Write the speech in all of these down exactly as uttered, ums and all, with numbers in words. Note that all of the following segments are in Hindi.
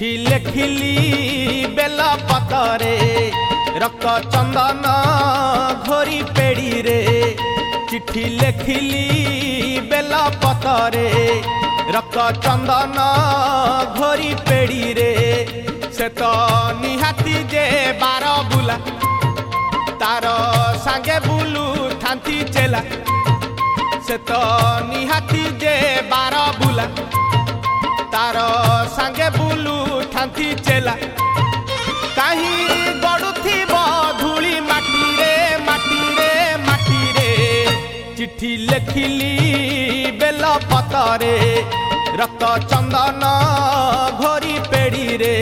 चिट्ठी लेखिली बेला पतरे रक्त चंदन घोरी पेड़ी रे। चिट्ठी लेखिली बेला पतरे रक्त चंदन घोरी पेड़ी रे। से तो निहाती जे बार बुला तार सांगे बुलू थांती चेला। से तो निहाती जे बार बुला तार सांगे बुलू थांती चेला। कहीं गड़ुथिब धूली माटी रे माटी रे माटी रे। चिट्ठी लेखिली बेल पतरे रक्त चंदन घोरी पेड़ी रे।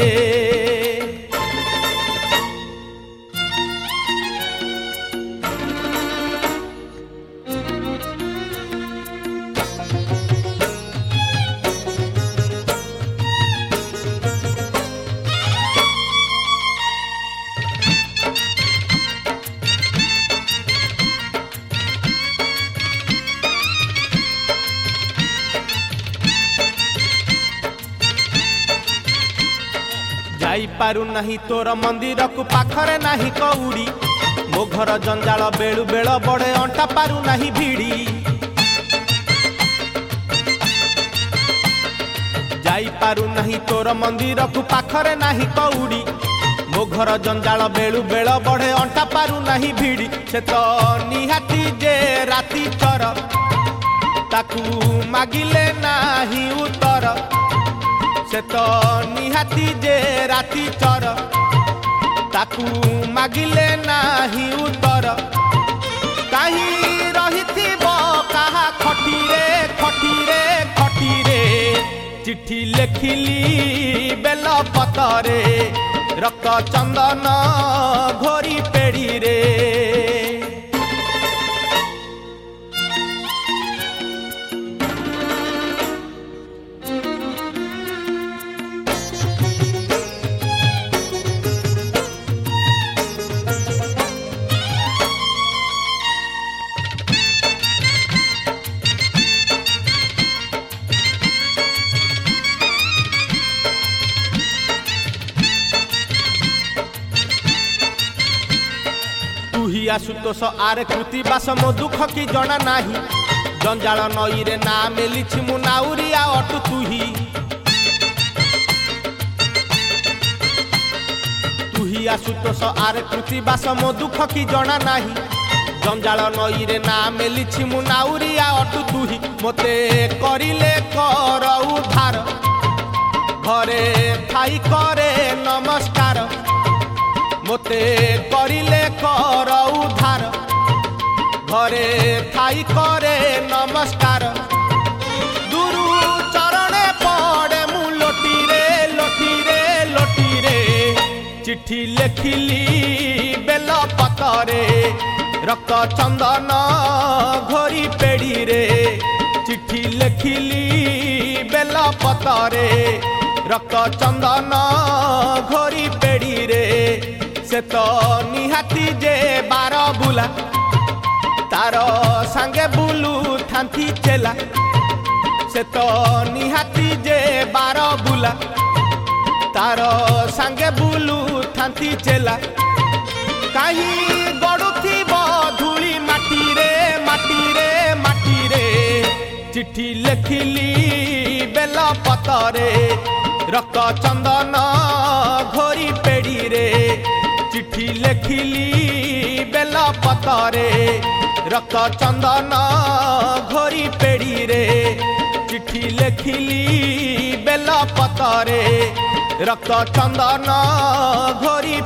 जाई पारू नहीं तोर मंदिर को पाखरे नहीं कौड़ी। मो घर जंजाल बेलु बेल बड़े अंटा पारू नहीं भिड़ी। जाई पारू नहीं तोर मंदिर को पाखरे नहीं कौड़ी। मो घर जंजाल बेलु बेल बड़े अंटा पारू नहीं भिड़ी। से तो निहाती जे राती चर ताकू मागिले नाही उतर। से तो निहाती जे राती चर ताकू मागिले नाही उतर। कहीं रहिथिब कहा खटी रे खटी रे खटी रे। चिट्ठी लेखिली बेल पतरे रक्त चंदन घोरी पेड़ी रे। आशुतोष आरे कृति बास मो दुख की जना नाही। जंजाल नई रे ना मेलिछि मु नाउरिया अटु तुही। तुही आशुतोष आरे कृति बास मो दुख की जना नाही। जंजाल नई रे ना मेलिछि मु नाउरिया अटु तुही। मोते करिले कर उधार घरे थाई करे नमस्कार। मोते करिले कर उधार घरे थाई करे नमस्कार। गुरु चरणे पड़े मु लोटी रे लोटी रे लोटी रे। चिट्ठी लेखिली बेल पतरे रक्त चंदन घोरी पेड़ी रे। चिट्ठी लेखिली बेल पतरे रक्त चंदन घोरी पेड़ी रे। से तो निहाती जे बार बुला तार सांगे बुलू थांती चेला। से तो निहाती जे बार बुला तार सांगे बुलू थांती चेला। कहीं गड़ुथिब धूली माटी रे माटी रे माटी रे। चिट्ठी लेखिली बेल पतरे रक्त चंदन घोरी पेड़ी रे। चिट्ठी लेखिली बेल पतरे रक्त चंदन घोरी पेड़ी रे। चिट्ठी लेखिली बेल पतरे रक्त चंदन घोरी